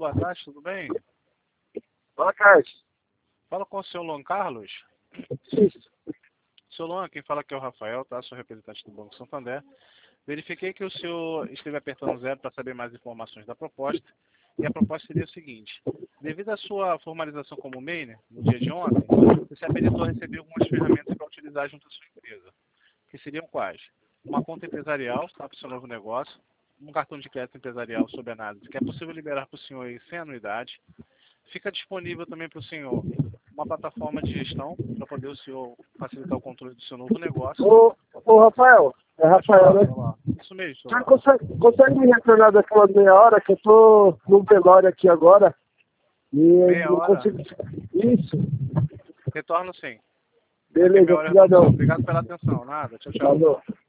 boa tarde, tudo bem? Boa tarde. Fala com o senhor Luan Carlos. Isso. Seu Luan, quem fala aqui é o Rafael, tá? Sou representante do Banco Santander. Verifiquei que o senhor esteve apertando 0 para saber mais informações da proposta. E a proposta seria o seguinte: devido à sua formalização como MEI, no dia de ontem, você se habilitou a receber algumas ferramentas para utilizar junto à sua empresa. Que seriam quais? Uma conta empresarial para o seu novo negócio, um cartão de crédito empresarial sob análise, que é possível liberar para o senhor aí sem anuidade. Fica disponível também para o senhor uma plataforma de gestão para poder o senhor facilitar o controle do seu novo negócio. Ô Rafael, é Rafael, né? Isso mesmo, Você senhor. consegue me retornar daqui umas meia hora, que eu tô num velório aqui agora e Meia não hora? consigo... Isso. Retorno sim. Beleza, Obrigadão. obrigadão. Obrigado pela atenção. Nada. Tchau, tchau. Falou.